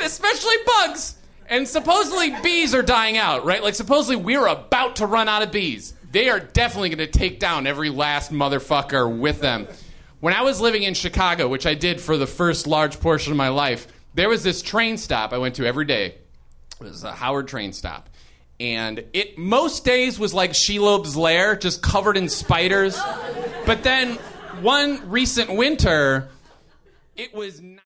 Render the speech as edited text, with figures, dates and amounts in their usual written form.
especially bugs. And supposedly bees are dying out, right? Like, supposedly we're about to run out of bees. They are definitely going to take down every last motherfucker with them. When I was living in Chicago, which I did for the first large portion of my life, there was this train stop I went to every day. It was a Howard train stop. And it most days was like Shelob's Lair, just covered in spiders. But then one recent winter, it was...